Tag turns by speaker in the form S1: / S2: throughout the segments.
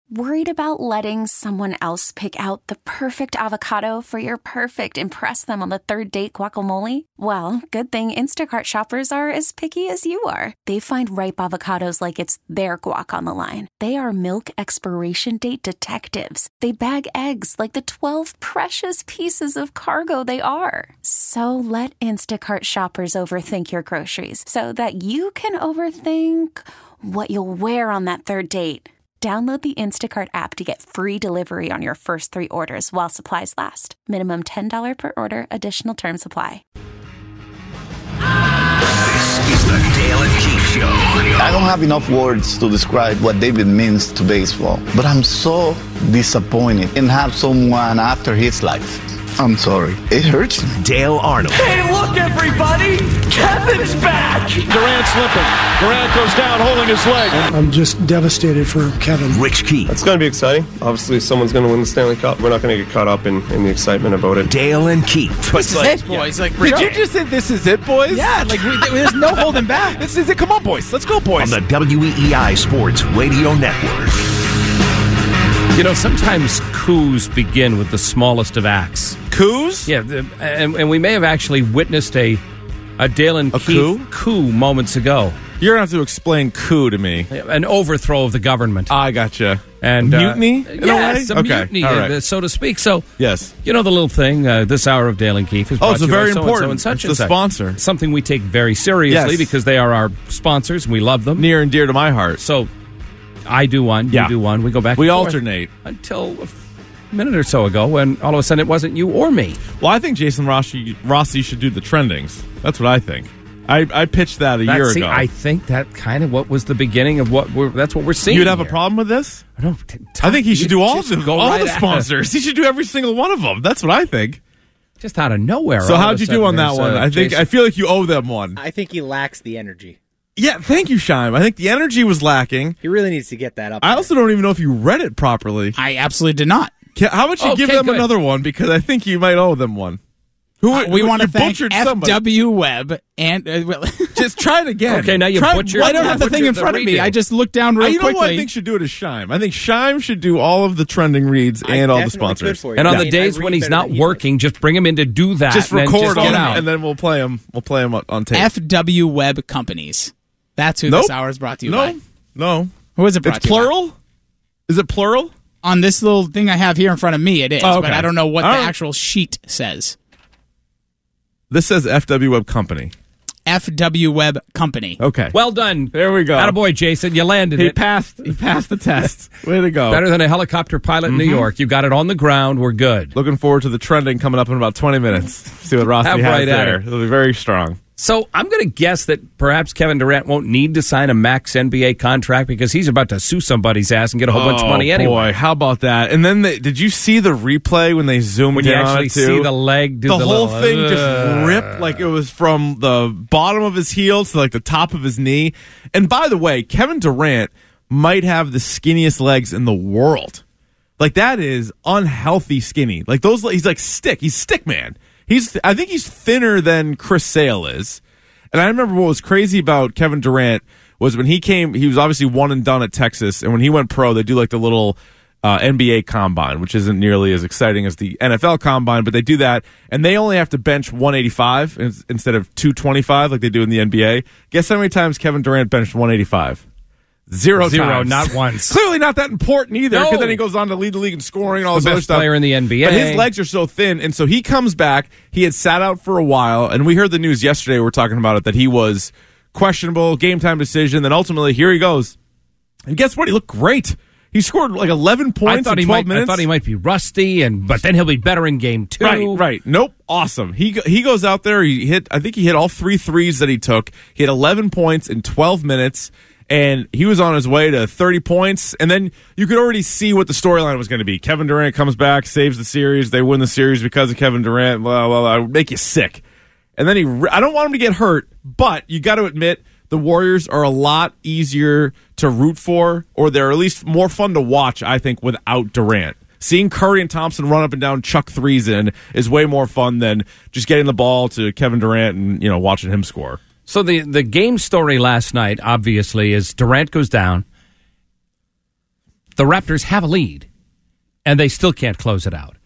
S1: Worried about letting someone else pick out the perfect avocado for your perfect impress them on the third date guacamole? Well, good thing Instacart shoppers are as picky as you are. They find ripe avocados like it's their guac on the line. They are milk expiration date detectives. They bag eggs like the 12 precious pieces of cargo they are. So let Instacart shoppers overthink your groceries so that you can overthink what you'll wear on that third date. Download the Instacart app to get free delivery on your first 3 orders while supplies last. Minimum $10 per order. Additional terms apply.
S2: This is the Dale and Keith Show.
S3: I don't have enough words to describe what David means to baseball, but I'm so disappointed in have someone after his life. I'm sorry. It hurts me.
S2: Dale Arnold.
S4: Hey, look, everybody! Kevin's back!
S5: Durant slipping. Durant goes down holding his leg.
S6: I'm just devastated for Kevin.
S2: Rich Keith.
S7: It's going to be exciting. Obviously, someone's going to win the Stanley Cup. We're not going to get caught up in the excitement about it.
S2: Dale and Keith.
S8: This is it, boys. Like, did you just say this is it, boys? Yeah, like there's no holding back. This is it. Come on, boys. Let's go, boys.
S2: On the WEEI Sports Radio Network.
S9: You know, sometimes coups begin with the smallest of acts.
S8: Coups?
S9: Yeah, and we may have actually witnessed a Dale and Keith coup moments ago.
S8: You're going to have to explain coup to me.
S9: An overthrow of the government.
S8: I gotcha.
S9: And
S8: mutiny?
S9: Yes, a mutiny, right. So to speak. So,
S8: yes.
S9: You know the little thing, this hour of Dale and Keith is brought
S8: it's
S9: to you
S8: very
S9: by
S8: important.
S9: And such
S8: it's the sponsor.
S9: Something we take very seriously because they are our sponsors and we love them.
S8: Near and dear to my heart.
S9: So, I do one, you do one, we go back
S8: we
S9: and forth
S8: alternate.
S9: Until a minute or so ago when all of a sudden it wasn't you or me.
S8: Well, I think Jason Rossi should do the trendings. That's what I think. I pitched that a year ago.
S9: I think that kind of what was the beginning of that's what we're seeing.
S8: You'd have a problem with this?
S9: I
S8: think he should do all the sponsors. He should do every single one of them. That's what I think.
S9: Just out of nowhere.
S8: So how'd you do on that one? I feel like you owe them one.
S10: I think he lacks the energy.
S8: Yeah, thank you, Shime. I think the energy was lacking.
S10: He really needs to get that up.
S8: I also don't even know if you read it properly.
S11: I absolutely did not.
S8: How about you give them another one? Because I think you might owe them one.
S11: We want to thank FW Web and
S8: just try it again.
S9: Okay, now you butchered.
S11: I don't have the thing in front of me. I just looked down real quickly.
S8: You know what I think should do it is Shime. I think Shime should do all of the trending reads and all the sponsors.
S9: And on the days when he's not working, just bring him in to do that.
S8: Just record
S9: them,
S8: and then we'll play him. We'll play him on tape.
S11: FW Web Companies. That's who this hour is brought to you by.
S8: No.
S11: Who is it brought to you by?
S8: It's plural? Is it plural?
S11: On this little thing I have here in front of me, it is.
S8: Okay.
S11: But I don't know what the actual sheet says.
S8: This says FW Web Company.
S11: FW Web Company.
S8: Okay.
S9: Well done.
S8: There we go.
S9: Attaboy, Jason. You landed it.
S8: He passed the test. Way to go.
S9: Better than a helicopter pilot in New York. You got it on the ground. We're good.
S8: Looking forward to the trending coming up in about 20 minutes. See what Rossi has
S9: right
S8: there. It'll be very strong.
S9: So I'm going to guess that perhaps Kevin Durant won't need to sign a max NBA contract because he's about to sue somebody's ass and get a whole bunch of money anyway.
S8: Boy, how about that? And then did you see the replay when they zoomed in on it too?
S9: When you actually see the leg do
S8: the whole thing just ripped like it was from the bottom of his heel to like the top of his knee. And by the way, Kevin Durant might have the skinniest legs in the world. Like that is unhealthy skinny. Like those, he's like stick. He's stick man. I think he's thinner than Chris Sale is. And I remember what was crazy about Kevin Durant was when he came, he was obviously one and done at Texas. And when he went pro, they do like the little NBA combine, which isn't nearly as exciting as the NFL combine, but they do that. And they only have to bench 185 instead of 225 like they do in the NBA. Guess how many times Kevin Durant benched 185? Zero times.
S9: Not once.
S8: Clearly not that important either, because then he goes on to lead the league in scoring and all this other stuff.
S9: The best player in the NBA.
S8: But his legs are so thin, and so he comes back. He had sat out for a while, and we heard the news yesterday, we were talking about it, that he was questionable, game time decision, then ultimately here he goes. And guess what? He looked great. He scored like 11 points in 12 minutes.
S9: I thought he might be rusty, but then he'll be better in game 2.
S8: Right. Nope. Awesome. He goes out there, I think he hit all 3 threes that he took. He had 11 points in 12 minutes. And he was on his way to 30 points. And then you could already see what the storyline was going to be. Kevin Durant comes back, saves the series. They win the series because of Kevin Durant. Blah, blah, blah. It would make you sick. And then I don't want him to get hurt, but you got to admit the Warriors are a lot easier to root for, or they're at least more fun to watch, I think, without Durant. Seeing Curry and Thompson run up and down, chuck threes in is way more fun than just getting the ball to Kevin Durant and watching him score.
S9: So the game story last night, obviously, is Durant goes down. the Raptors have a lead, and they still can't close it out.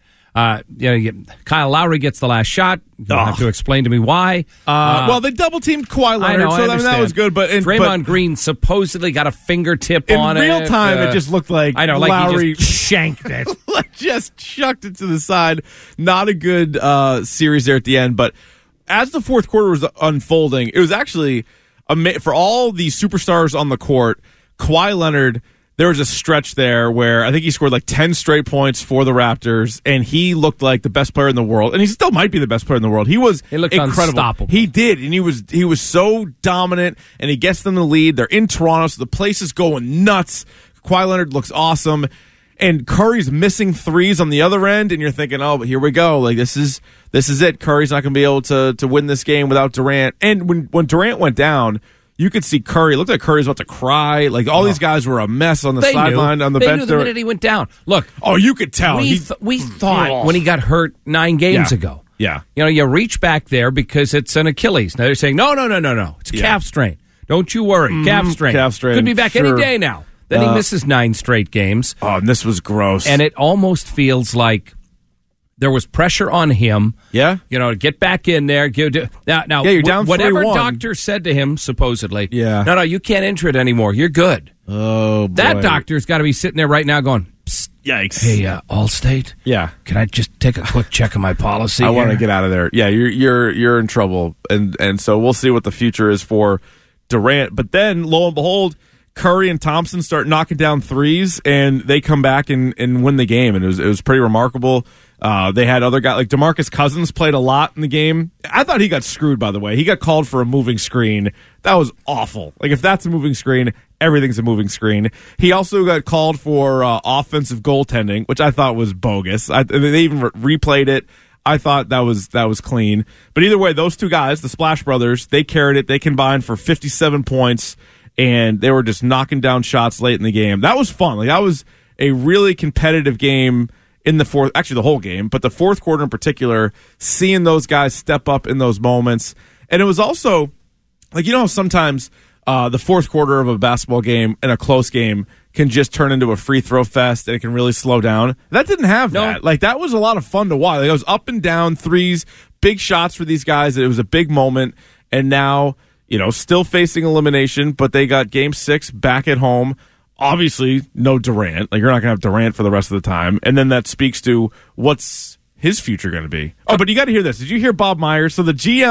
S9: Kyle Lowry gets the last shot. You don't have to explain to me why.
S8: Well, they double teamed Kawhi Leonard, that was good. But
S9: Draymond Green supposedly got a fingertip on it.
S8: In real time, it just looked like Lowry
S9: he just shanked it.
S8: Just chucked it to the side. Not a good series there at the end. But as the fourth quarter was unfolding, it was actually for all the superstars on the court, Kawhi Leonard. There was a stretch there where I think he scored like 10 straight points for the Raptors, and he looked like the best player in the world, and he still might be the best player in the world. He looked incredible.
S9: Unstoppable.
S8: He did, and he was so dominant, and he gets them the lead. They're in Toronto, so the place is going nuts. Kawhi Leonard looks awesome, and Curry's missing threes on the other end, and you're thinking, oh, but here we go. Like this is it. Curry's not going to be able to win this game without Durant. And when Durant went down, you could see Curry. It looked like Curry was about to cry. Like all these guys were a mess on the sideline, on the bench.
S9: They knew the minute he went down. Look.
S8: Oh, you could tell.
S9: We thought when he got hurt 9 games ago.
S8: Yeah.
S9: You reach back there because it's an Achilles. Now they're saying, no. It's a calf strain. Don't you worry. Calf strain. Could be back any day now. Then he misses 9 straight games.
S8: Oh, and this was gross.
S9: And it almost feels like there was pressure on him.
S8: Yeah.
S9: To get back in there. Now,
S8: you're down 3-1.
S9: Whatever doctor said to him, supposedly,
S8: no,
S9: you can't enter it anymore. You're good.
S8: Oh, boy.
S9: That doctor's got to be sitting there right now going, psst.
S8: Yikes.
S9: Hey, Allstate?
S8: Yeah.
S9: Can I just take a quick check of my policy?
S8: I want to get out of there. Yeah, you're in trouble. And so we'll see what the future is for Durant. But then, lo and behold, Curry and Thompson start knocking down threes, and they come back and win the game. And it was pretty remarkable. They had other guys, like DeMarcus Cousins played a lot in the game. I thought he got screwed, by the way. He got called for a moving screen. That was awful. Like, if that's a moving screen, everything's a moving screen. He also got called for offensive goaltending, which I thought was bogus. They even replayed it. I thought that was clean. But either way, those two guys, the Splash Brothers, they carried it. They combined for 57 points, and they were just knocking down shots late in the game. That was fun. Like, that was a really competitive game in the fourth, actually the whole game, but the fourth quarter in particular, seeing those guys step up in those moments. And it was also, like, how sometimes the fourth quarter of a basketball game and a close game can just turn into a free throw fest and it can really slow down. That didn't have that. Like, that was a lot of fun to watch. Like, it was up and down, threes, big shots for these guys. It was a big moment. And now, still facing elimination, but they got game 6 back at home. Obviously, no Durant. Like, you're not going to have Durant for the rest of the time. And then that speaks to what's his future going to be. Oh, but you got to hear this. Did you hear Bob Myers? So the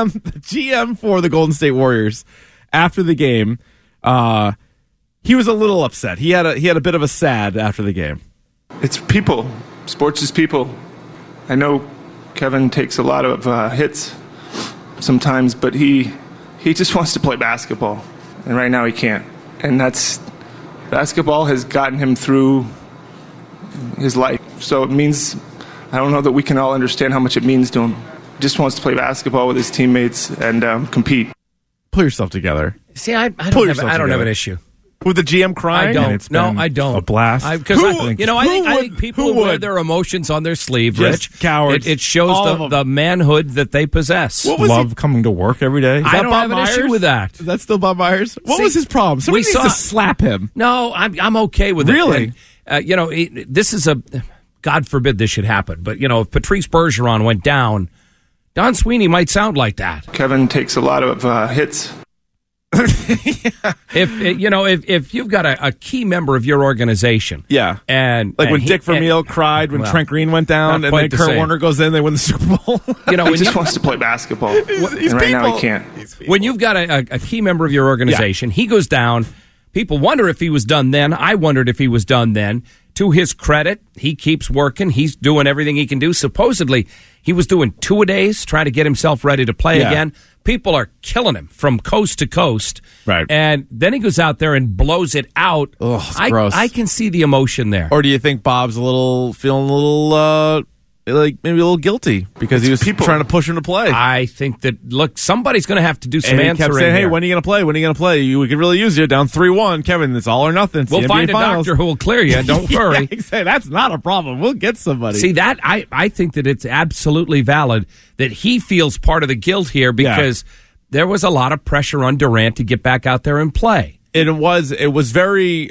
S8: GM for the Golden State Warriors, after the game, he was a little upset. He had a bit of a sad after the game.
S12: It's people. Sports is people. I know Kevin takes a lot of hits sometimes, but he just wants to play basketball. And right now he can't. And basketball has gotten him through his life. So it means, I don't know that we can all understand how much it means to him. He just wants to play basketball with his teammates and compete.
S8: Pull yourself together.
S9: See, I don't have an issue.
S8: With the GM crying?
S9: I don't.
S8: A blast.
S9: I think people who wear their emotions on their sleeve,
S8: just
S9: Rich.
S8: Cowards.
S9: It shows the manhood that they possess.
S8: Love coming to work every day.
S9: I don't have an issue with that.
S8: Is that still Bob Myers? What was his problem? Somebody needs to slap him.
S9: No, I'm okay with it.
S8: Really?
S9: This is God forbid this should happen, but, if Patrice Bergeron went down, Don Sweeney might sound like that.
S12: Kevin takes a lot of hits.
S9: If you've got a key member of your organization, and
S8: like when Dick Vermeil cried when Trent Green went down, and then Kurt Warner goes in, they win the Super Bowl.
S12: He just wants to play basketball, and right now he can't.
S9: When you've got a key member of your organization, he goes down. People wonder if he was done then. I wondered if he was done then. To his credit, he keeps working. He's doing everything he can do. Supposedly, he was doing 2-a-days, trying to get himself ready to play again. People are killing him from coast to coast.
S8: Right.
S9: And then he goes out there and blows it out.
S8: Ugh, gross.
S9: I can see the emotion there.
S8: Or do you think Bob's feeling a little like maybe a little guilty because he was trying to push him to play?
S9: I think that, look, somebody's going to have to do some
S8: answering.
S9: And he kept
S8: saying,
S9: hey,
S8: when are you going to play? When are you going to play? We could really use you. Down 3-1. Kevin, it's all or nothing.
S9: We'll find a doctor who will clear you. Don't worry.
S8: That's not a problem. We'll get somebody.
S9: See, that I think that it's absolutely valid that he feels part of the guilt here because there was a lot of pressure on Durant to get back out there and play.
S8: It was very.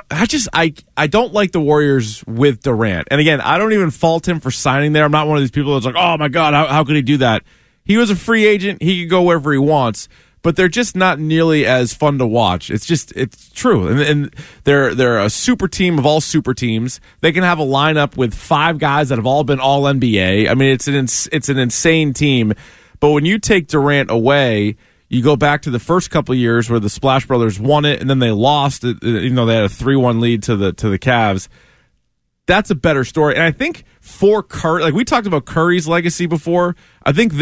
S8: I don't like the Warriors with Durant, and again, I don't even fault him for signing there. I'm not one of these people that's like, oh my god, how could he do that? He was a free agent. He could go wherever he wants, but they're just not nearly as fun to watch. It's true, and they're a super team of all super teams. They can have a lineup with 5 guys that have all been all NBA. I mean, it's an insane team, but when you take Durant away. You go back to the first couple of years where the Splash Brothers won it and then they lost it, even though they had a 3-1 lead to the Cavs. That's a better story. And I think for Curry, like we talked about Curry's legacy before, I think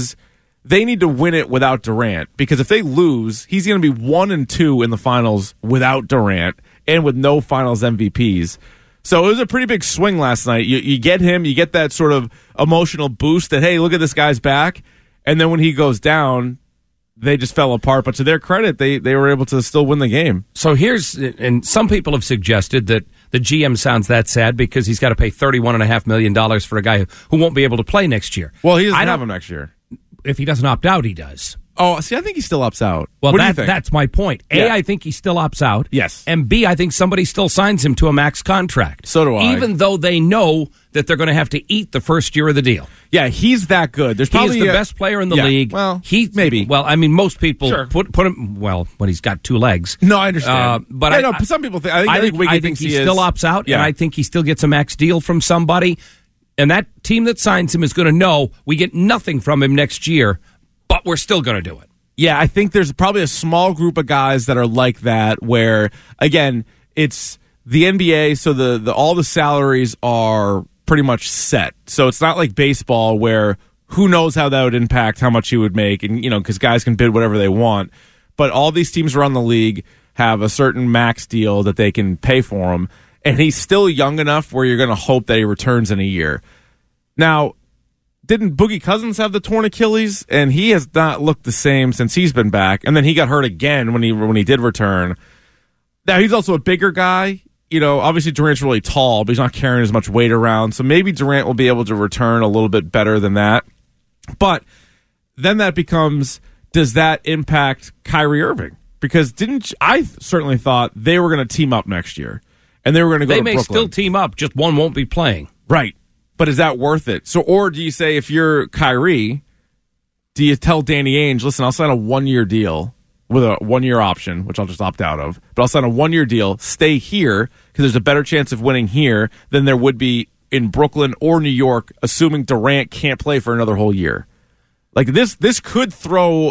S8: they need to win it without Durant, because if they lose, he's going to be 1-2 in the finals without Durant and with no finals MVPs. So it was a pretty big swing last night. You get him, you get that sort of emotional boost that, hey, look at this guy's back. And then when he goes down, they just fell apart, but to their credit, they were able to still win the game.
S9: So and some people have suggested that the GM sounds that sad because he's got to pay $31.5 million for a guy who won't be able to play next year.
S8: Well, he doesn't have him next year.
S9: If he doesn't opt out, he does.
S8: Oh, see, I think he still opts out.
S9: Well,
S8: what do you think?
S9: That's my point. A, I think he still opts out.
S8: Yes.
S9: And B, I think somebody still signs him to a max contract.
S8: So do I.
S9: Even though they know that they're going to have to eat the first year of the deal.
S8: Yeah, he's that good. He's
S9: the best player in the league.
S8: Well,
S9: maybe. Well, I mean, most people put him. Well, when he's got 2 legs.
S8: No, I understand.
S9: But
S8: some people think. I think
S9: he still opts out, and I think he still gets a max deal from somebody. And that team that signs him is going to know we get nothing from him next year, but we're still going to do it.
S8: Yeah, I think there's probably a small group of guys that are like that where, again, it's the NBA, so all the salaries are pretty much set. So it's not like baseball where who knows how that would impact how much he would make, and because guys can bid whatever they want. But all these teams around the league have a certain max deal that they can pay for him, and he's still young enough where you're going to hope that he returns in a year. Now, didn't Boogie Cousins have the torn Achilles? And he has not looked the same since he's been back. And then he got hurt again when he did return. Now, he's also a bigger guy. Obviously Durant's really tall, but he's not carrying as much weight around. So maybe Durant will be able to return a little bit better than that. But then that becomes, does that impact Kyrie Irving? Because I certainly thought they were going to team up next year. And they were going to go to Brooklyn. They may
S9: still team up, just one won't be playing.
S8: Right. But is that worth it? So, or do you say, if you're Kyrie, do you tell Danny Ainge, listen, I'll sign a 1-year deal with a 1-year option, which I'll just opt out of, but I'll sign a 1-year deal, stay here, because there's a better chance of winning here than there would be in Brooklyn or New York, assuming Durant can't play for another whole year. Like, this could throw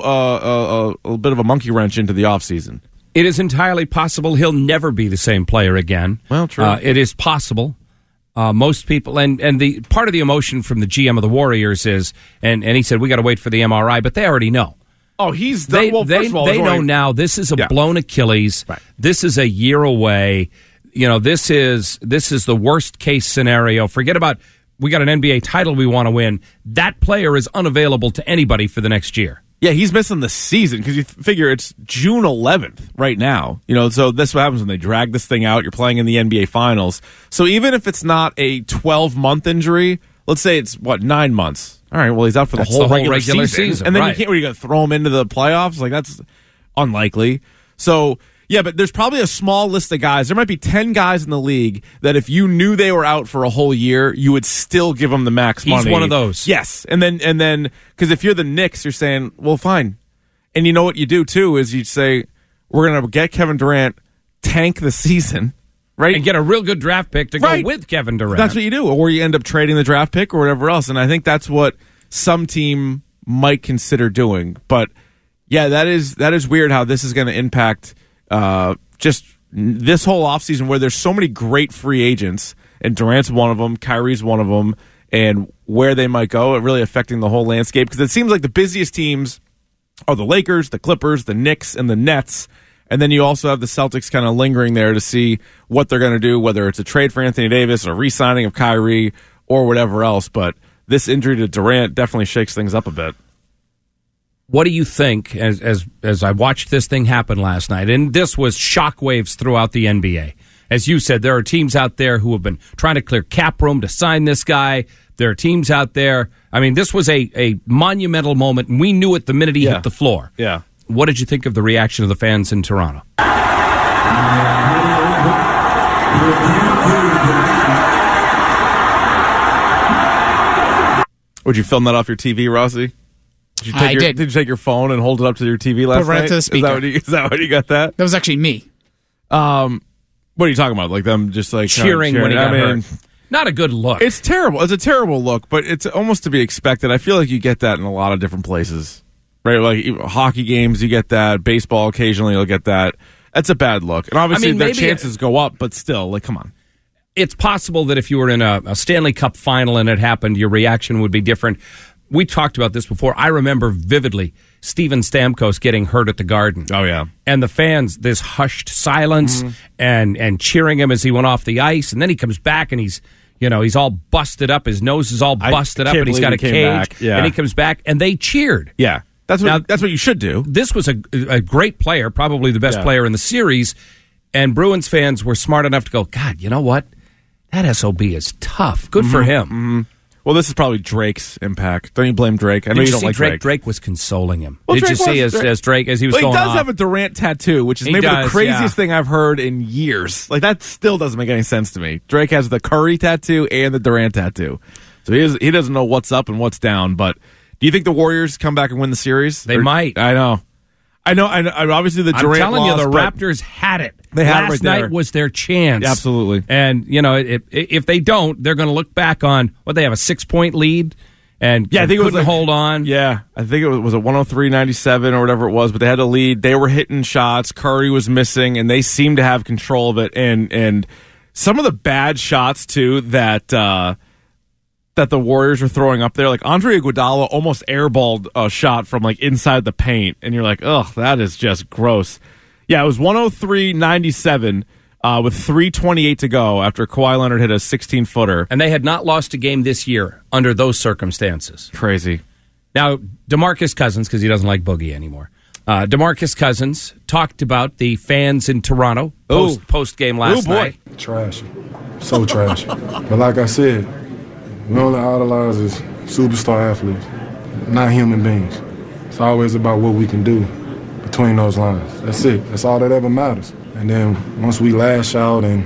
S8: a bit of a monkey wrench into the offseason.
S9: It is entirely possible he'll never be the same player again.
S8: Well, true.
S9: It is possible. Most people, and the part of the emotion from the GM of the Warriors is, and he said, we got to wait for the MRI, but they already know.
S8: Oh, he's done.
S9: They know now this is a blown Achilles.
S8: Right.
S9: This is a year away. This is the worst case scenario. Forget about, we got an NBA title we want to win. That player is unavailable to anybody for the next year.
S8: Yeah, he's missing the season because you figure it's June 11th right now. So that's what happens when they drag this thing out. You're playing in the NBA Finals. So even if it's not a 12-month injury, let's say it's, 9 months. All right, well, he's out for the whole regular season. And then you got to throw him into the playoffs? Like, that's unlikely. So, yeah, but there's probably a small list of guys. There might be 10 guys in the league that if you knew they were out for a whole year, you would still give them the max money.
S9: He's one of those.
S8: Yes. And then, because if you're the Knicks, you're saying, well, fine. And you know what you do, too, is you say, we're going to get Kevin Durant, tank the season, right?
S9: And get a real good draft pick to go with Kevin Durant.
S8: That's what you do. Or you end up trading the draft pick or whatever else. And I think that's what some team might consider doing. But, yeah, that is weird how this is going to impact just this whole offseason where there's so many great free agents, and Durant's one of them, Kyrie's one of them, and where they might go, it really affecting the whole landscape. Because it seems like the busiest teams are the Lakers, the Clippers, the Knicks, and the Nets. And then you also have the Celtics kind of lingering there to see what they're going to do, whether it's a trade for Anthony Davis or re-signing of Kyrie or whatever else. But this injury to Durant definitely shakes things up a bit.
S9: What do you think, as I watched this thing happen last night, and this was shockwaves throughout the NBA. As you said, there are teams out there who have been trying to clear cap room to sign this guy. There are teams out there. I mean, this was a monumental moment, and we knew it the minute he hit the floor.
S8: Yeah.
S9: What did you think of the reaction of the fans in Toronto?
S8: Would you film that off your TV, Rossi?
S11: I did.
S8: Did you take your phone and hold it up to your TV last
S11: Put it right
S8: night?
S11: to the speaker.
S8: Is that what you got that?
S11: That was actually me.
S8: What are you talking about? Like them just like
S9: cheering when he got hurt. Not a good look.
S8: It's terrible. It's a terrible look, but it's almost to be expected. I feel like you get that in a lot of different places, right? Like hockey games, you get that. Baseball, occasionally you'll get that. That's a bad look. And obviously their chances go up, but still, like, come on.
S9: It's possible that if you were in a Stanley Cup final and it happened, your reaction would be different. We talked about this before. I remember vividly Steven Stamkos getting hurt at the Garden.
S8: Oh, yeah.
S9: And the fans, this hushed silence and cheering him as he went off the ice. And then he comes back and he's all busted up. His nose is all busted up and he's got a cage.
S8: Yeah.
S9: And he comes back and they cheered.
S8: Yeah. That's what you should do.
S9: This was a great player, probably the best player in the series. And Bruins fans were smart enough to go, God, you know what? That SOB is tough. Good for him.
S8: Mm-hmm. Well, this is probably Drake's impact. Don't you blame Drake? I know you don't like Drake.
S9: Drake was consoling him.
S8: Well,
S9: Did you see as Drake as he was going
S8: He does
S9: off?
S8: have a Durant tattoo, which is maybe the craziest thing I've heard in years. Like, that still doesn't make any sense to me. Drake has the Curry tattoo and the Durant tattoo. So he doesn't know what's up and what's down. But do you think the Warriors come back and win the series?
S9: They might.
S8: I know. Obviously, the Durant
S9: I'm telling
S8: loss,
S9: you, the Raptors had it.
S8: They had
S9: Last
S8: it right there.
S9: night was their chance.
S8: Absolutely.
S9: And, if they don't, they're going to look back on, they have a 6-point lead and
S8: I think
S9: couldn't hold on.
S8: Yeah, I think it was a 103-97 or whatever it was, but they had a lead. They were hitting shots. Curry was missing, and they seemed to have control of it. And some of the bad shots, too, that the Warriors were throwing up there, like Andre Iguodala almost airballed a shot from like inside the paint, and you're like, ugh, that is just gross. Yeah, it was 103-97 with 3:28 to go after Kawhi Leonard hit a 16-footer.
S9: And they had not lost a game this year under those circumstances.
S8: Crazy.
S9: Now, DeMarcus Cousins, because he doesn't like Boogie anymore, DeMarcus Cousins talked about the fans in Toronto post-game last night.
S13: Trashy. So trashy. But like I said, we only idolize as superstar athletes, not human beings. It's always about what we can do between those lines. That's it. That's all that ever matters. And then once we lash out and,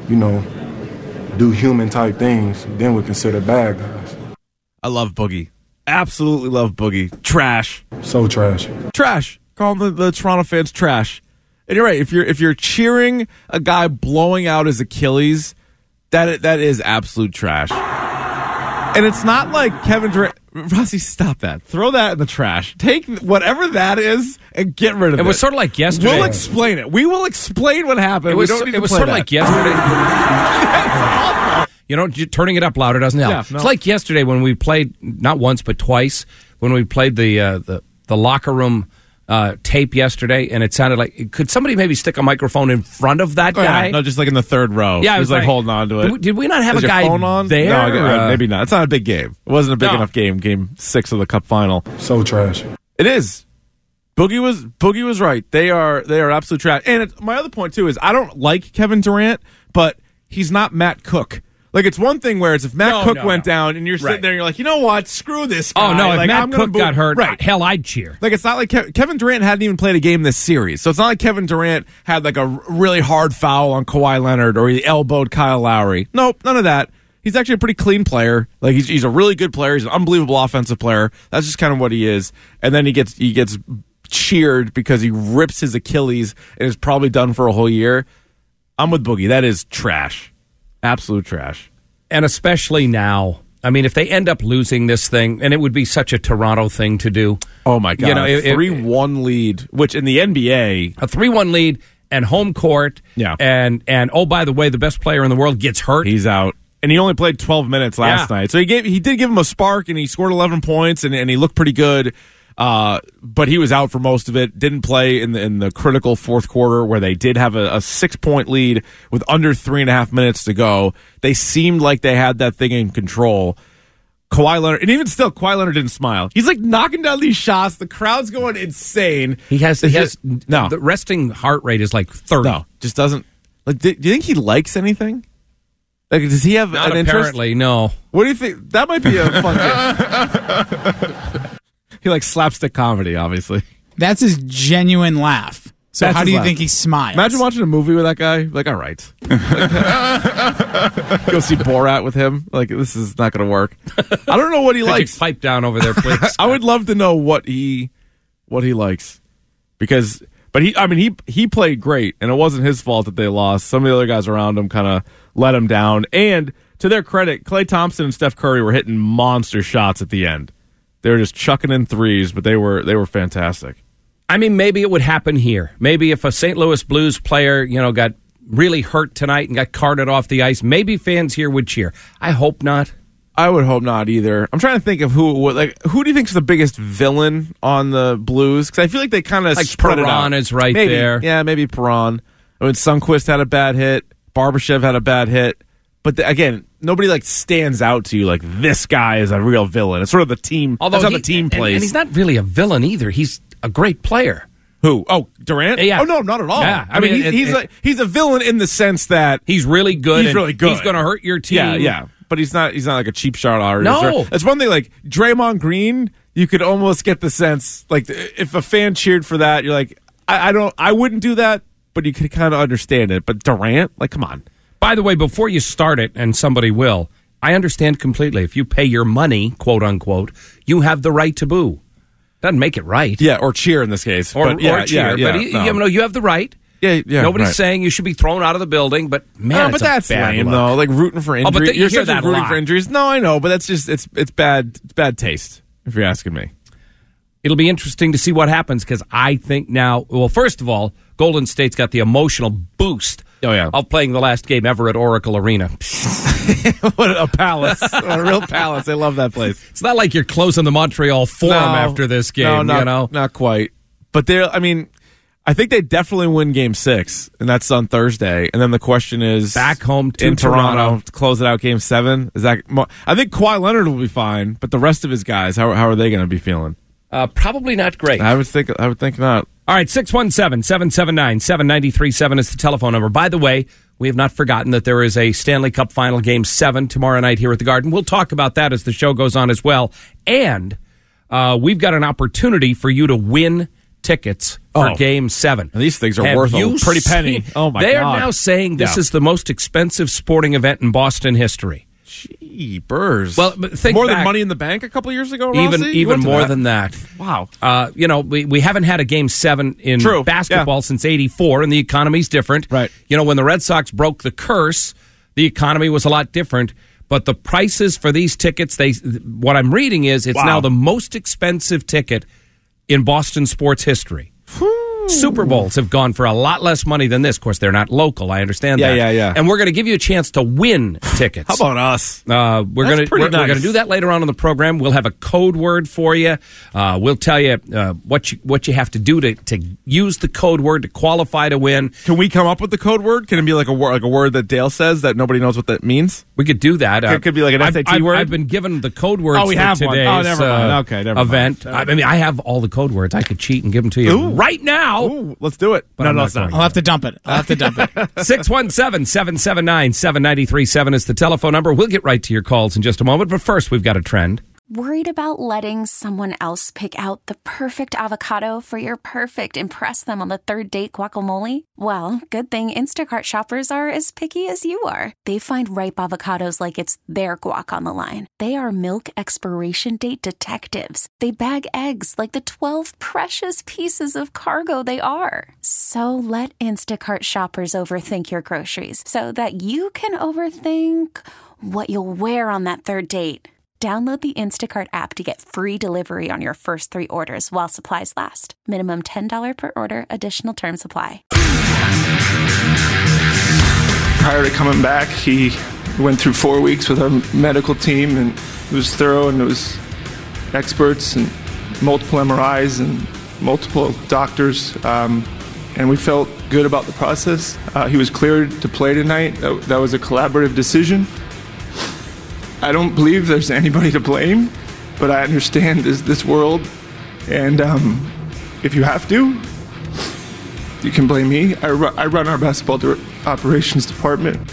S13: do human-type things, then we're considered bad guys.
S8: I love Boogie. Absolutely love Boogie. Trash.
S13: So trashy.
S8: Trash. Call the Toronto fans trash. And you're right. If you're cheering a guy blowing out his Achilles, that is absolute trash. And it's not like Kevin Durant. Rossi, stop that. Throw that in the trash. Take whatever that is and get rid of it.
S9: It was sort of like yesterday.
S8: We'll explain it. We will explain what happened.
S9: It was sort of like yesterday. Turning it up louder doesn't help.
S8: Yeah, no.
S9: It's like yesterday when we played, not once but twice, when we played the locker room tape yesterday, and it sounded like, could somebody maybe stick a microphone in front of that guy?
S8: Yeah. No, just like in the third row.
S9: Yeah,
S8: he was like holding on to it.
S9: Did we not have
S8: Is
S9: a guy
S8: phone on?
S9: there?
S8: No, maybe not. It's not a big game. It wasn't a big enough game. Game 6 of the Cup final.
S13: So trashy.
S8: It is. Boogie was right. They are absolute trash. And my other point too is I don't like Kevin Durant, but he's not Matt Cook. Like, it's one thing where it's if Matt Cook went down and you're sitting there and you're like, you know what, screw this guy.
S9: Oh, no, if
S8: like,
S9: Matt Cook got hurt, hell, I'd cheer.
S8: Like, it's not like Kevin Durant hadn't even played a game this series. So it's not like Kevin Durant had like a really hard foul on Kawhi Leonard or he elbowed Kyle Lowry. Nope, none of that. He's actually a pretty clean player. Like, he's a really good player. He's an unbelievable offensive player. That's just kind of what he is. And then he gets cheered because he rips his Achilles and is probably done for a whole year. I'm with Boogie. That is trash. Absolute trash.
S9: And especially now, I mean, if they end up losing this thing, and it would be such a Toronto thing to do.
S8: Oh, my God. A 3-1 lead, which in the NBA...
S9: A 3-1 lead and home court.
S8: Yeah.
S9: And oh, by the way, the best player in the world gets hurt.
S8: He's out. And he only played 12 minutes last night. So he did give him a spark, and he scored 11 points, and he looked pretty good. But he was out for most of it. Didn't play in the critical fourth quarter where they did have a 6-point lead with under 3.5 minutes to go. They seemed like they had that thing in control. Kawhi Leonard, and even still, Kawhi Leonard didn't smile. He's like knocking down these shots. The crowd's going insane.
S9: The resting heart rate is like 30.
S8: No, just doesn't. Like, do you think he likes anything? Like, does he have
S9: Not
S8: an interest?
S9: Apparently, no.
S8: What do you think? That might be a fun game. He likes slapstick comedy, obviously.
S11: That's his genuine laugh. So
S8: That's
S11: how
S8: his
S11: do you
S8: laugh.
S11: think he smiles?
S8: Imagine watching a movie with that guy. Like, all right. Go see Borat with him. Like, this is not going to work. I don't know what he likes.
S9: Pipe down over there, please.
S8: I would love to know what he likes. But he played great, and it wasn't his fault that they lost. Some of the other guys around him kind of let him down. And to their credit, Klay Thompson and Steph Curry were hitting monster shots at the end. They were just chucking in threes, but they were fantastic.
S9: I mean, maybe it would happen here. Maybe if a St. Louis Blues player, got really hurt tonight and got carted off the ice, maybe fans here would cheer. I hope not.
S8: I would hope not either. I'm trying to think of who do you think is the biggest villain on the Blues? Because I feel like they kind of spread it out.
S9: Perron is right
S8: maybe,
S9: there.
S8: Yeah, maybe Perron. I mean, Sundqvist had a bad hit. Barbashev had a bad hit. But again, nobody stands out to you like this guy is a real villain. It's sort of the team. That's how the team plays.
S9: And he's not really a villain either. He's a great player.
S8: Who? Oh, Durant?
S9: Yeah.
S8: Oh, no, not at all.
S9: Yeah.
S8: I mean, he's a villain in the sense that
S9: he's really good.
S8: He's really good.
S9: He's going to hurt your team.
S8: Yeah. But he's not like a cheap shot artist.
S9: No.
S8: It's one thing like Draymond Green, you could almost get the sense like if a fan cheered for that, you're like, I wouldn't do that, but you could kind of understand it. But Durant, like, come on.
S9: By the way, before you start it, and somebody will, I understand completely. If you pay your money, quote unquote, you have the right to boo. Doesn't make it right.
S8: Yeah, or cheer in this case.
S9: Or cheer.
S8: Yeah,
S9: but you have the right.
S8: Yeah.
S9: Nobody's saying you should be thrown out of the building, but man,
S8: but that's lame though. Like rooting for injuries.
S9: But
S8: you're
S9: hear that
S8: rooting
S9: lot.
S8: for injuries. No, I know, but that's just it's bad. It's bad taste if you're asking me.
S9: It'll be interesting to see what happens because I think now. Well, first of all, Golden State's got the emotional boost.
S8: Oh yeah,
S9: of playing the last game ever at Oracle Arena.
S8: What a palace! What a real palace! I love that place.
S9: It's not like you're closing the Montreal Forum after this game.
S8: Not quite. But I think they definitely win Game 6, and that's on Thursday. And then the question is,
S9: back home to
S8: in Toronto to close it out Game 7. Is that? I think Kawhi Leonard will be fine, but the rest of his guys, how are they going to be feeling?
S9: Probably not great.
S8: I would think not.
S9: All right, 617-779-7937 is the telephone number. By the way, we have not forgotten that there is a Stanley Cup Final Game 7 tomorrow night here at the Garden. We'll talk about that as the show goes on as well. And we've got an opportunity for you to win tickets for Game 7.
S8: And these things are worth a pretty penny. Oh, my God.
S9: They are now saying this is the most expensive sporting event in Boston history.
S8: Jeepers.
S9: Well, think
S8: more
S9: back,
S8: than Money in the Bank a couple years ago,
S9: even more than that.
S8: Wow.
S9: We haven't had a Game 7 in basketball since '84, and the economy's different.
S8: Right.
S9: When the Red Sox broke the curse, the economy was a lot different. But the prices for these tickets, what I'm reading is it's now the most expensive ticket in Boston sports history. Super Bowls have gone for a lot less money than this. Of course, they're not local. I understand that.
S8: Yeah.
S9: And we're going to give you a chance to win tickets.
S8: How about us?
S9: We're going to do that later on in the program. We'll have a code word for you. We'll tell you what you have to do to use the code word to qualify to win.
S8: Can we come up with the code word? Can it be like a word that Dale says that nobody knows what that means?
S9: We could do that.
S8: It could be like an SAT word.
S9: I've been given the code words
S8: we
S9: for
S8: have
S9: today's
S8: one. Never mind. Okay, never
S9: event.
S8: Mind.
S9: I mean, I have all the code words. I could cheat and give them to you right now.
S8: Ooh, let's do it.
S9: But
S11: no, it's not. I'll have to dump it.
S9: 617-779-7937 is the telephone number. We'll get right to your calls in just a moment. But first, we've got a trend.
S1: Worried about letting someone else pick out the perfect avocado for your perfect impress them on the third date guacamole? Well, good thing Instacart shoppers are as picky as you are. They find ripe avocados like it's their guac on the line. They are milk expiration date detectives. They bag eggs like the 12 precious pieces of cargo they are. So let Instacart shoppers overthink your groceries so that you can overthink what you'll wear on that third date. Download the Instacart app to get free delivery on your first 3 orders while supplies last. Minimum $10 per order. Additional terms apply.
S12: Prior to coming back, he went through 4 weeks with our medical team, and it was thorough, and it was experts and multiple MRIs and multiple doctors, and we felt good about the process. He was cleared to play tonight. That was a collaborative decision. I don't believe there's anybody to blame, but I understand this world, and if you have to, you can blame me. I run our basketball operations department.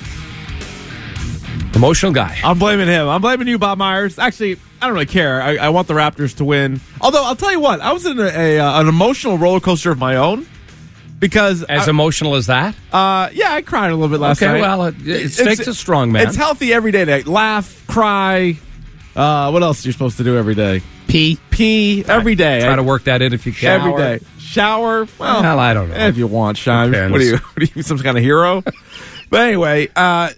S9: Emotional guy.
S8: I'm blaming him. I'm blaming you, Bob Myers. Actually, I don't really care. I want the Raptors to win. Although, I'll tell you what, I was in an emotional roller coaster of my own Because
S9: as emotional as that?
S8: Yeah, I cried a little bit last night.
S9: Okay, well, it takes a strong man.
S8: It's healthy every day to laugh, cry. What else are you supposed to do every day? Pee every day.
S9: Try to work that in if you can.
S8: Every day. Shower. Well,
S9: I don't know.
S8: If you want, Shine. What are you, some kind of hero? But anyway,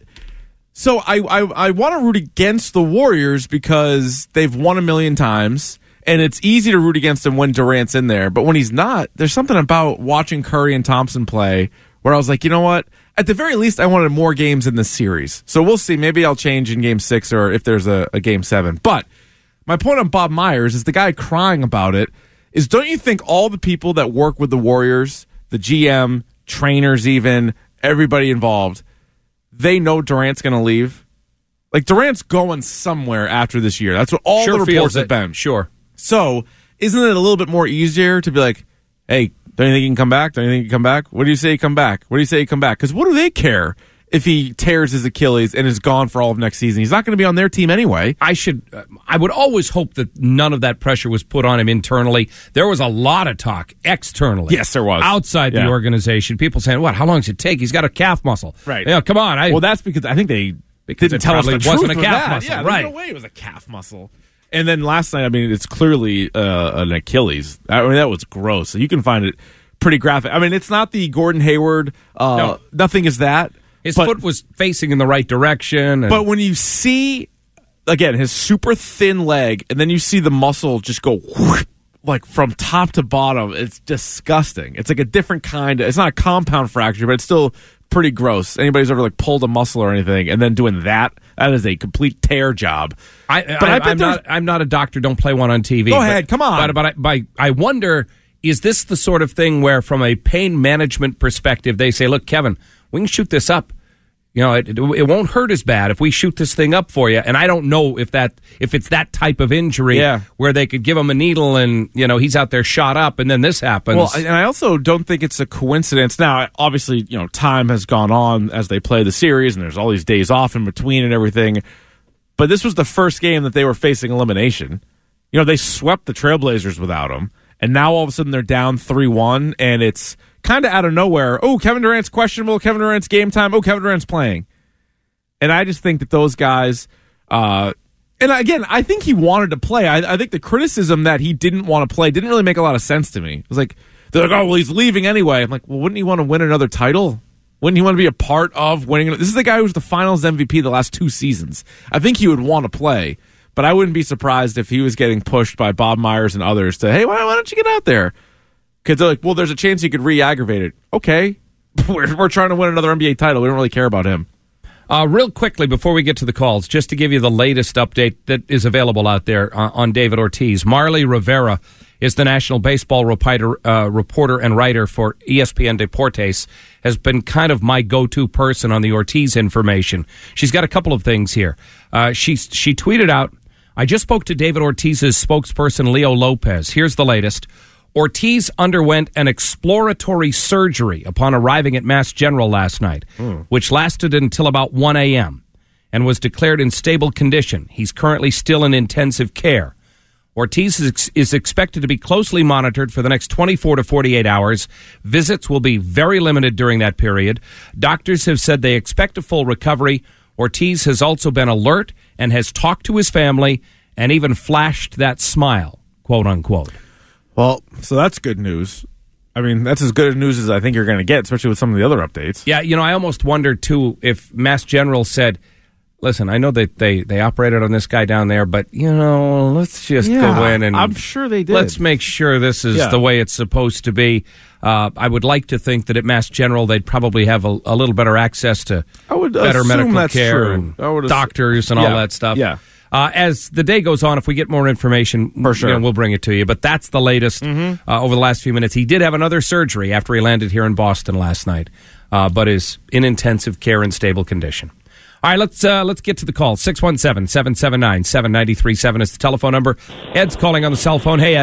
S8: so I want to root against the Warriors because they've won a million times, and it's easy to root against them when Durant's in there. But when he's not, there's something about watching Curry and Thompson play where I was like, you know what? At the very least, I wanted more games in this series. So we'll see. Maybe I'll change in Game 6 or if there's a Game 7. But my point on Bob Myers is the guy crying about it is, don't you think all the people that work with the Warriors, the GM, trainers even, everybody involved, they know Durant's going to leave? Like, Durant's going somewhere after this year. That's what all the reports have been.
S9: Sure.
S8: So, isn't it a little bit more easier to be like, hey, don't you think he can come back? Don't you think he can come back? What do you say he come back? What do you say he come back? Because what do they care if he tears his Achilles and is gone for all of next season? He's not going to be on their team anyway.
S9: I would always hope that none of that pressure was put on him internally. There was a lot of talk externally.
S8: Yes, there was.
S9: Outside the organization. People saying, what, how long does it take? He's got a calf muscle.
S8: Right.
S9: Yeah, come on.
S8: Well, that's because I think they didn't tell us the truth
S9: wasn't a calf muscle.
S8: Yeah,
S9: right.
S8: There's no way it was a calf muscle. And then last night, I mean, it's clearly an Achilles. I mean, that was gross. So you can find it pretty graphic. I mean, it's not the Gordon Hayward. No. Nothing is that.
S9: His foot was facing in the right direction.
S8: But when you see, again, his super thin leg, and then you see the muscle just go whoosh, like from top to bottom, it's disgusting. It's like a different kind of, it's not a compound fracture, but it's still pretty gross. Anybody's ever like pulled a muscle or anything, and then doing that is a complete tear job.
S9: I'm not a doctor. Don't play one on TV.
S8: Go ahead, come on.
S9: But I wonder, is this the sort of thing where, from a pain management perspective, they say, look, Kevin, we can shoot this up. You know, it won't hurt as bad if we shoot this thing up for you. And I don't know if it's that type of injury where they could give him a needle and, you know, he's out there shot up and then this happens.
S8: Well, and I also don't think it's a coincidence. Now, obviously, you know, time has gone on as they play the series and there's all these days off in between and everything. But this was the first game that they were facing elimination. You know, they swept the Trailblazers without him. And now all of a sudden they're down 3-1 and it's kind of out of nowhere. Oh, Kevin Durant's questionable. Kevin Durant's game time. Oh, Kevin Durant's playing. And I just think that those guys, and again, I think he wanted to play. I think the criticism that he didn't want to play didn't really make a lot of sense to me. It was like, they're like, oh, well, he's leaving anyway. I'm like, well, wouldn't he want to win another title? Wouldn't he want to be a part of winning? This is the guy who was the finals MVP the last 2 seasons. I think he would want to play, but I wouldn't be surprised if he was getting pushed by Bob Myers and others to, hey, why don't you get out there? Because they're like, well, there's a chance he could re-aggravate it. Okay. We're trying to win another NBA title. We don't really care about him.
S9: Real quickly, before we get to the calls, just to give you the latest update that is available out there on David Ortiz. Marly Rivera is the national baseball reporter and writer for ESPN Deportes, has been kind of my go-to person on the Ortiz information. She's got a couple of things here. She tweeted out, I just spoke to David Ortiz's spokesperson, Leo Lopez. Here's the latest. Ortiz underwent an exploratory surgery upon arriving at Mass General last night, which lasted until about 1 a.m. and was declared in stable condition. He's currently still in intensive care. Ortiz is expected to be closely monitored for the next 24 to 48 hours. Visits will be very limited during that period. Doctors have said they expect a full recovery. Ortiz has also been alert and has talked to his family and even flashed that smile, quote unquote.
S8: Well, so that's good news. I mean, that's as good a news as I think you're going to get, especially with some of the other updates.
S9: Yeah, you know, I almost wonder, too, if Mass General said, listen, I know that they operated on this guy down there, but, you know, let's just go in and...
S8: I'm sure they did.
S9: Let's make sure this is the way it's supposed to be. I would like to think that at Mass General they'd probably have a little better access to better medical care and doctors and all that stuff.
S8: Yeah.
S9: As the day goes on, if we get more information,
S8: for sure,
S9: we'll bring it to you. But that's the latest over the last few minutes. He did have another surgery after he landed here in Boston last night, but is in intensive care in stable condition. All right, let's get to the call. 617-779-7937 is the telephone number. Ed's calling on the cell phone. Hey, Ed.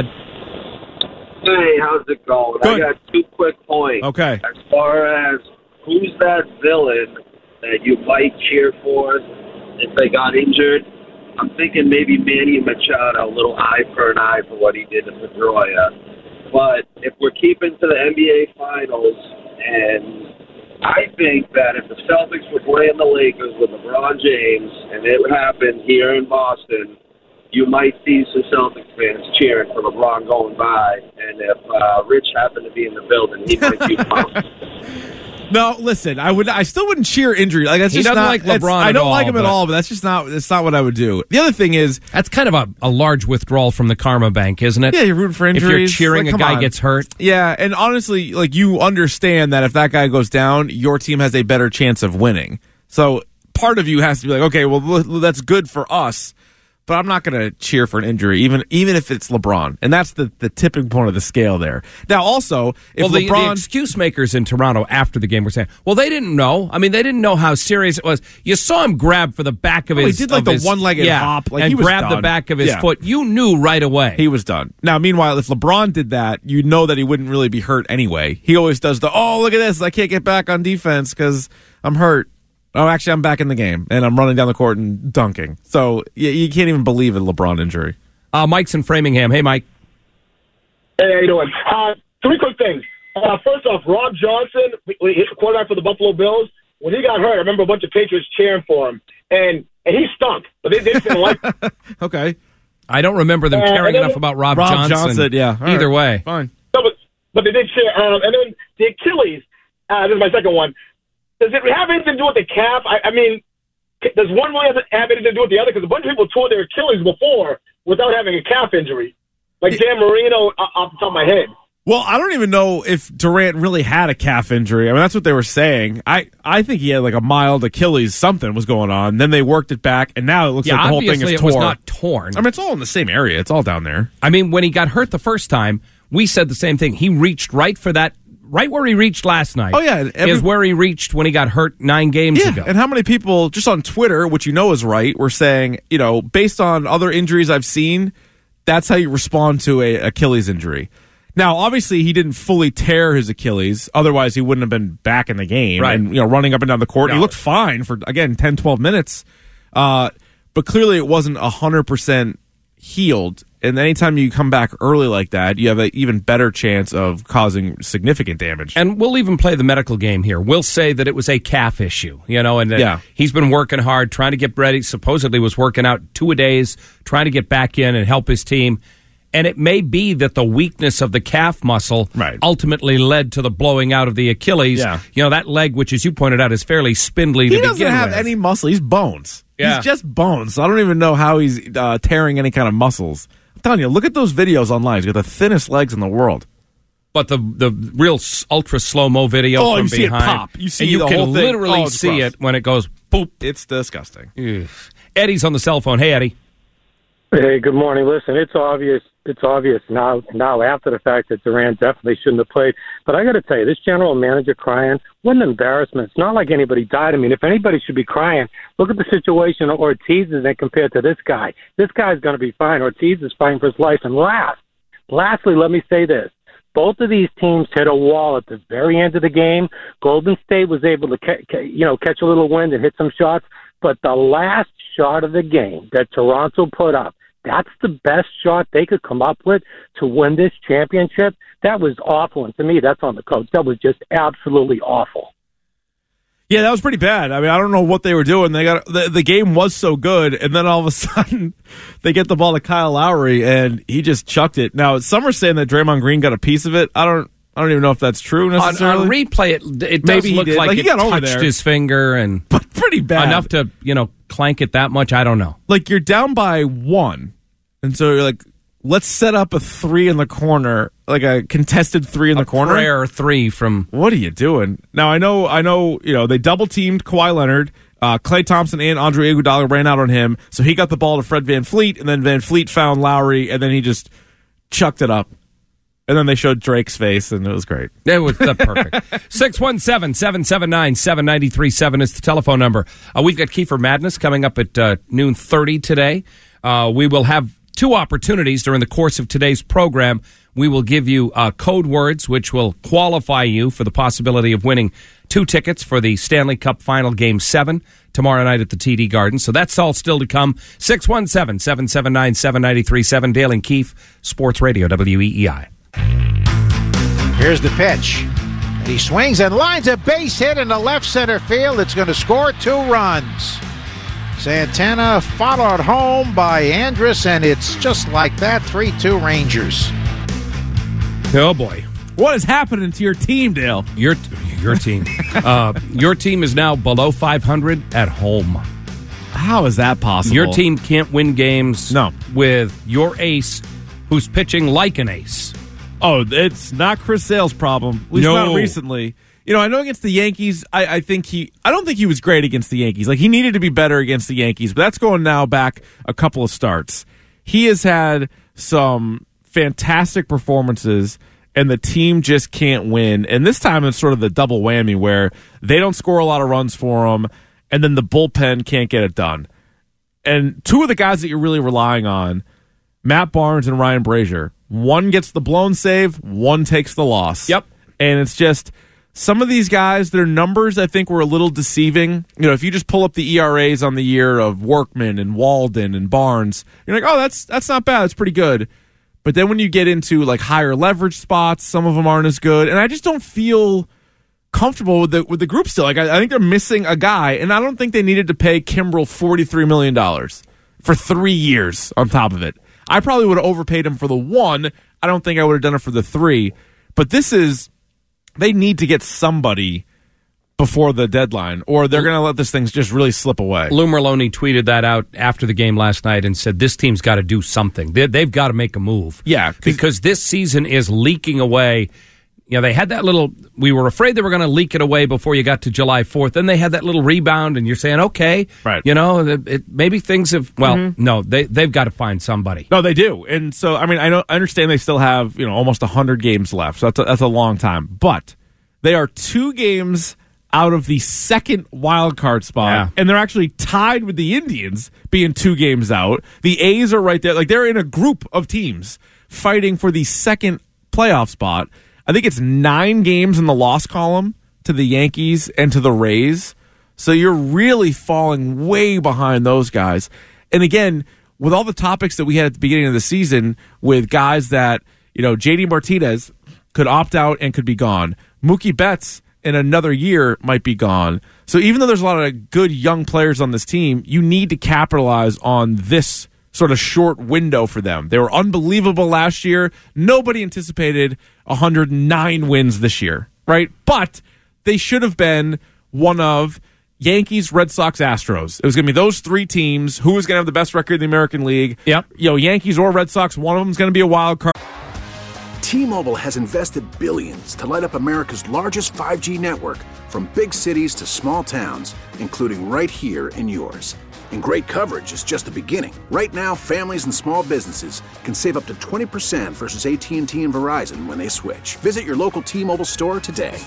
S14: Hey, how's it going?
S8: Good.
S14: I got 2 quick points.
S8: Okay.
S14: As far as who's that villain that you might cheer for if they got injured, I'm thinking maybe Manny Machado, a little eye for an eye for what he did to Pedroia. But if we're keeping to the NBA Finals, and I think that if the Celtics were playing the Lakers with LeBron James and it happened here in Boston, you might see some Celtics fans cheering for LeBron going by, and if Rich happened to be in the building, he might be pumped.
S8: No, listen, I still wouldn't cheer injury. Like that's
S9: he
S8: just
S9: doesn't
S8: not,
S9: like LeBron.
S8: I don't like him
S9: but
S8: at all, but that's not what I would do. The other thing is
S9: that's kind of a large withdrawal from the karma bank, isn't it?
S8: Yeah, you're rooting for injuries.
S9: If you're cheering
S8: like,
S9: a guy
S8: on.
S9: gets hurt.
S8: Yeah, and honestly, like you understand that if that guy goes down, your team has a better chance of winning. So part of you has to be like, okay, well that's good for us. But I'm not going to cheer for an injury, even if it's LeBron. And that's the tipping point of the scale there. Now, also, if
S9: the
S8: LeBron...
S9: excuse makers in Toronto after the game were saying, well, they didn't know. I mean, they didn't know how serious it was. You saw him grab for the back of his...
S8: He did like the one-legged hop. Like,
S9: and
S8: he was
S9: grab
S8: done.
S9: the back of his foot. You knew right away.
S8: He was done. Now, meanwhile, if LeBron did that, you know that he wouldn't really be hurt anyway. He always does look at this. I can't get back on defense because I'm hurt. Oh, actually, I'm back in the game, and I'm running down the court and dunking. So you can't even believe a LeBron injury.
S9: Mike's in Framingham. Hey, Mike.
S15: Hey, how you doing? 3 quick things. First off, Rob Johnson, quarterback for the Buffalo Bills, when he got hurt, I remember a bunch of Patriots cheering for him, and he stunk, but they didn't like him.
S8: Okay.
S9: I don't remember them caring enough about Rob Johnson.
S8: Yeah.
S9: Either way.
S8: Fine.
S15: No, but they did cheer. And then the Achilles, this is my second one. Does it have anything to do with the calf? I mean, does one really have anything to do with the other? Because a bunch of people tore their Achilles before without having a calf injury. Like Dan Marino off the top of my head.
S8: Well, I don't even know if Durant really had a calf injury. I mean, that's what they were saying. I think he had like a mild Achilles. Something was going on. Then they worked it back, and now it looks like the whole thing is torn.
S9: It was not torn.
S8: I mean, it's all in the same area. It's all down there.
S9: I mean, when he got hurt the first time, we said the same thing. He reached right for that. Right where he reached last night.
S8: Oh, yeah.
S9: Is where he reached when he got hurt 9 games ago.
S8: And how many people, just on Twitter, which you know is right, were saying, based on other injuries I've seen, that's how you respond to a Achilles injury. Now, obviously, he didn't fully tear his Achilles. Otherwise, he wouldn't have been back in the game and running up and down the court. No. He looked fine for, again, 10, 12 minutes. But clearly, it wasn't 100% healed. And anytime you come back early like that, you have an even better chance of causing significant damage.
S9: And we'll even play the medical game here. We'll say that it was a calf issue, and he's been working hard, trying to get ready, supposedly was working out 2-a-days, trying to get back in and help his team. And it may be that the weakness of the calf muscle ultimately led to the blowing out of the Achilles.
S8: Yeah.
S9: That leg, which, as you pointed out, is fairly spindly to begin with.
S8: He doesn't have any muscle. He's bones.
S9: Yeah.
S8: He's just bones. So I don't even know how he's tearing any kind of muscles. I'm telling you, look at those videos online. He's got the thinnest legs in the world.
S9: But the real ultra slow-mo video from
S8: you see
S9: behind.
S8: It pop. You see
S9: and you
S8: the
S9: can
S8: whole thing.
S9: literally see
S8: gross.
S9: it when it goes boop.
S8: It's disgusting.
S9: Ugh. Eddie's on the cell phone. Hey, Eddie.
S16: Hey, good morning. Listen, it's obvious now after the fact that Durant definitely shouldn't have played. But I got to tell you, this general manager crying, what an embarrassment. It's not like anybody died. I mean, if anybody should be crying, look at the situation Ortiz is in compared to this guy. This guy's going to be fine. Ortiz is fighting for his life. And lastly, let me say this. Both of these teams hit a wall at the very end of the game. Golden State was able to catch a little wind and hit some shots. But the last shot of the game that Toronto put up, that's the best shot they could come up with to win this championship. That was awful. And to me, that's on the coach. That was just absolutely awful.
S8: Yeah, that was pretty bad. I mean, I don't know what they were doing. They got the game was so good, and then all of a sudden they get the ball to Kyle Lowry, and he just chucked it. Now, some are saying that Draymond Green got a piece of it. I don't even know if that's true necessarily.
S9: On replay, it does
S8: Maybe
S9: look like
S8: he
S9: it
S8: got over
S9: touched
S8: there.
S9: his finger,
S8: but pretty bad
S9: enough to clank it that much. I don't know.
S8: Like you're down by 1, and so you're like, let's set up a 3 in the corner, like a contested 3 in the corner.
S9: Prayer 3 from.
S8: What are you doing? Now I know. They double teamed Kawhi Leonard. Klay Thompson and Andre Iguodala ran out on him, so he got the ball to Fred VanVleet, and then VanVleet found Lowry, and then he just chucked it up. And then they showed Drake's face, and it was great.
S9: It was perfect. 617-779-7937 is the telephone number. We've got Kiefer Madness coming up at noon 30 today. We will have 2 opportunities during the course of today's program. We will give you code words, which will qualify you for the possibility of winning 2 tickets for the Stanley Cup Final Game 7 tomorrow night at the TD Garden. So that's all still to come. 617-779-7937. Dale and Keefe, Sports Radio, WEEI.
S17: Here's the pitch. And he swings and lines a base hit in the left center field. It's going to score 2 runs. Santana followed home by Andrus, and it's just like that, 3-2 Rangers.
S9: Oh, boy.
S8: What is happening to your team, Dale?
S9: Your team. Your team is now below 500 at home.
S8: How is that possible?
S9: Your team can't win games with your ace who's pitching like an ace.
S8: Oh, it's not Chris Sale's problem. At least not recently. You know, I know against the Yankees, I don't think he was great against the Yankees. Like, he needed to be better against the Yankees, but that's going now back a couple of starts. He has had some fantastic performances, and the team just can't win. And this time it's sort of the double whammy where they don't score a lot of runs for him, and then the bullpen can't get it done. And 2 of the guys that you're really relying on, Matt Barnes and Ryan Brazier, one gets the blown save, one takes the loss.
S9: Yep.
S8: And it's just some of these guys, their numbers, I think, were a little deceiving. You know, if you just pull up the ERAs on the year of Workman and Walden and Barnes, you're like, oh, that's not bad. That's pretty good. But then when you get into like higher leverage spots, some of them aren't as good. And I just don't feel comfortable with the group still. Like, I think they're missing a guy, and I don't think they needed to pay Kimbrel $43 million for 3 years on top of it. I probably would have overpaid him for the 1. I don't think I would have done it for the 3. But they need to get somebody before the deadline, or they're going to let this thing just really slip away.
S9: Lou Merloni tweeted that out after the game last night and said this team's got to do something. They've got to make a move.
S8: Yeah.
S9: Because this season is leaking away. You know, they had that little, we were afraid they were going to leak it away before you got to July 4th. Then they had that little rebound, and you're saying, okay,
S8: right.
S9: You know, maybe things have, no, they've got to find somebody.
S8: No, they do. And so, I mean, I understand they still have, almost 100 games left. So that's a long time. But they are 2 games out of the second wild card spot, and they're actually tied with the Indians being 2 games out. The A's are right there. Like, they're in a group of teams fighting for the second playoff spot. I think it's 9 games in the loss column to the Yankees and to the Rays. So you're really falling way behind those guys. And again, with all the topics that we had at the beginning of the season with guys that, JD Martinez could opt out and could be gone. Mookie Betts in another year might be gone. So even though there's a lot of good young players on this team, you need to capitalize on this sort of short window for them. They were unbelievable last year. Nobody anticipated 109 wins this year, right? But they should have been one of Yankees, Red Sox, Astros. It was going to be those 3 teams. Who was going to have the best record in the American League?
S9: Yep.
S8: Yankees or Red Sox, one of them is going to be a wild card.
S18: T-Mobile has invested billions to light up America's largest 5G network, from big cities to small towns, including right here in yours. And great coverage is just the beginning. Right now, families and small businesses can save up to 20% versus AT&T and Verizon when they switch. Visit your local T-Mobile store today.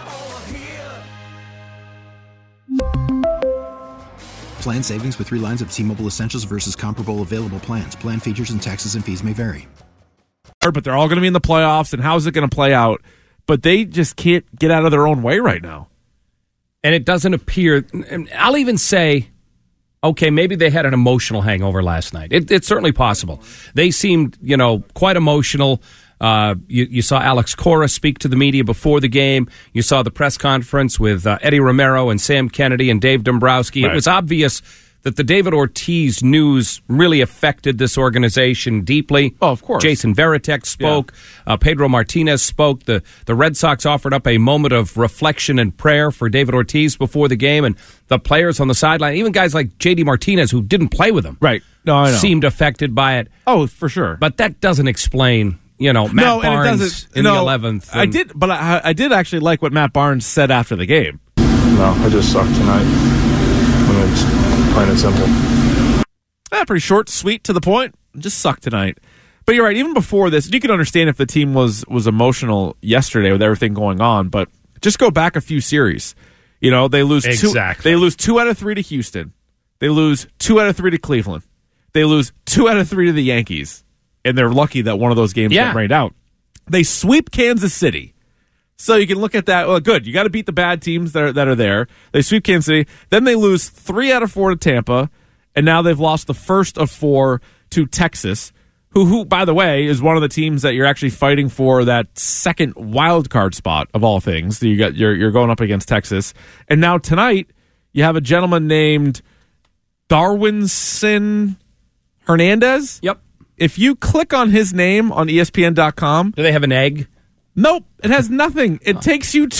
S19: Plan savings with 3 lines of T-Mobile Essentials versus comparable available plans. Plan features and taxes and fees may vary.
S8: But they're all going to be in the playoffs, and how's it going to play out? But they just can't get out of their own way right now.
S9: And it doesn't appear, I'll even say, okay, maybe they had an emotional hangover last night. It's certainly possible. They seemed, quite emotional. You saw Alex Cora speak to the media before the game. You saw the press conference with Eddie Romero and Sam Kennedy and Dave Dombrowski. Right. It was obvious that the David Ortiz news really affected this organization deeply.
S8: Oh, of course.
S9: Jason Varitek spoke. Yeah. Pedro Martinez spoke. The Red Sox offered up a moment of reflection and prayer for David Ortiz before the game, and the players on the sideline, even guys like J.D. Martinez, who didn't play with him,
S8: right? No, I know.
S9: Seemed affected by it.
S8: Oh, for sure.
S9: But that doesn't explain, Matt Barnes in the 11th.
S8: I did actually like what Matt Barnes said after the game.
S13: No, I just sucked tonight. It's plain and simple.
S8: Pretty short, sweet, to the point. Just sucked tonight. But you're right, even before this, you can understand if the team was emotional yesterday with everything going on, but just go back a few series. They lose
S9: exactly.
S8: They lose 2 out of 3 to Houston. They lose 2 out of 3 to Cleveland. They lose 2 out of 3 to the Yankees. And they're lucky that one of those games got rained out. They sweep Kansas City. So you can look at that. Well, good. You got to beat the bad teams that are there. They sweep Kansas City. Then they lose 3 out of 4 to Tampa. And now they've lost the first of 4 to Texas, who, by the way, is one of the teams that you're actually fighting for that second wild card spot of all things. So you're going up against Texas. And now tonight, you have a gentleman named Darwinson Hernandez.
S9: Yep.
S8: If you click on his name on ESPN.com,
S9: do they have an egg?
S8: Nope, it has nothing. It takes you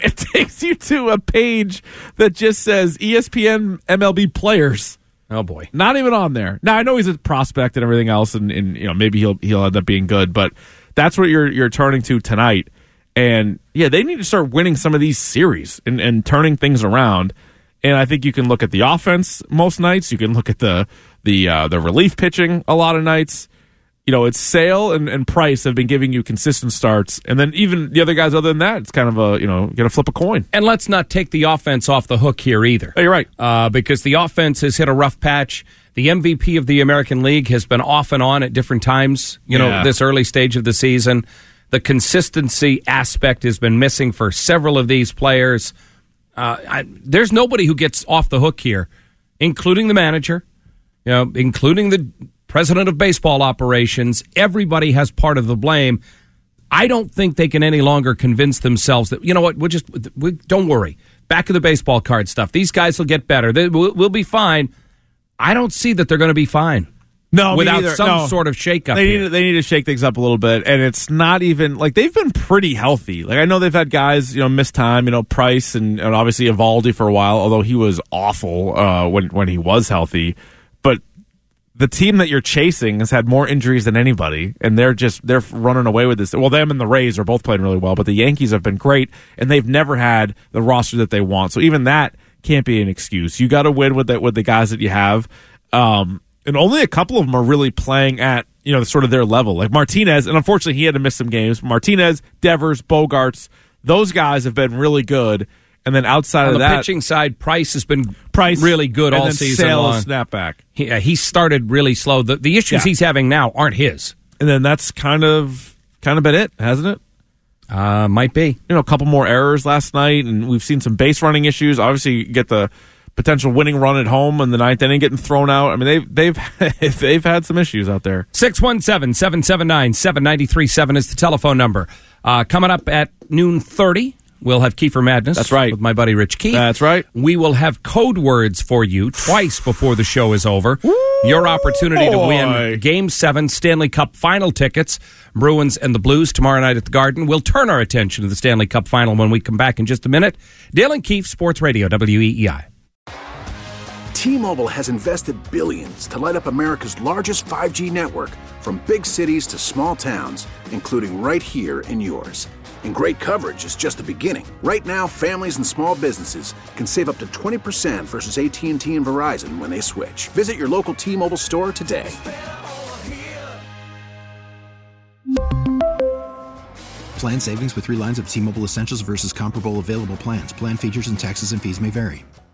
S8: to a page that just says ESPN MLB players.
S9: Oh boy,
S8: not even on there. Now I know he's a prospect and everything else, and maybe he'll end up being good, but that's what you're turning to tonight. And yeah, they need to start winning some of these series and turning things around. And I think you can look at the offense most nights. You can look at the relief pitching a lot of nights. It's Sale and Price have been giving you consistent starts. And then even the other guys other than that, it's kind of going to flip a coin.
S9: And let's not take the offense off the hook here either.
S8: Oh, you're right.
S9: Because the offense has hit a rough patch. The MVP of the American League has been off and on at different times, this early stage of the season. The consistency aspect has been missing for several of these players. There's nobody who gets off the hook here, including the manager, including the president of baseball operations. Everybody has part of the blame. I don't think they can any longer convince themselves that, you know what, don't worry. Back of the baseball card stuff. These guys will get better. We'll be fine. I don't see that they're going to be fine.
S8: No,
S9: without some sort of shakeup.
S8: They need to shake things up a little bit, and it's not even like they've been pretty healthy. Like I know they've had guys, miss time. Price and obviously Evaldi for a while, although he was awful when he was healthy. But the team that you're chasing has had more injuries than anybody, and they're running away with this. Well, them and the Rays are both playing really well, but the Yankees have been great, and they've never had the roster that they want. So even that can't be an excuse. You got to win with the guys that you have. And only a couple of them are really playing at, sort of their level. Like Martinez, and unfortunately he had to miss some games. Martinez, Devers, Bogarts, those guys have been really good. And then outside of that,
S9: on the pitching side, Price has been really good all season long.
S8: Snap back.
S9: He started really slow. The issues he's having now aren't his.
S8: And then that's kind of been it, hasn't it?
S9: Might be.
S8: A couple more errors last night, and we've seen some base running issues. Obviously, you get the potential winning run at home in the ninth inning getting thrown out. I mean, they've had some issues out there.
S9: 617-779-7937 is the telephone number. Coming up at 12:30, we'll have Kiefer Madness.
S8: That's right.
S9: With my buddy Rich Keefe.
S8: That's right.
S9: We will have code words for you twice before the show is over. Your opportunity to win Game 7 Stanley Cup Final tickets. Bruins and the Blues tomorrow night at the Garden. We'll turn our attention to the Stanley Cup Final when we come back in just a minute. Dale and Keefe, Sports Radio, WEEI.
S18: T-Mobile has invested billions to light up America's largest 5G network, from big cities to small towns, including right here in yours. And great coverage is just the beginning. Right now, families and small businesses can save up to 20% versus AT&T and Verizon when they switch. Visit your local T-Mobile store today.
S19: Plan savings with 3 lines of T-Mobile Essentials versus comparable available plans. Plan features and taxes and fees may vary.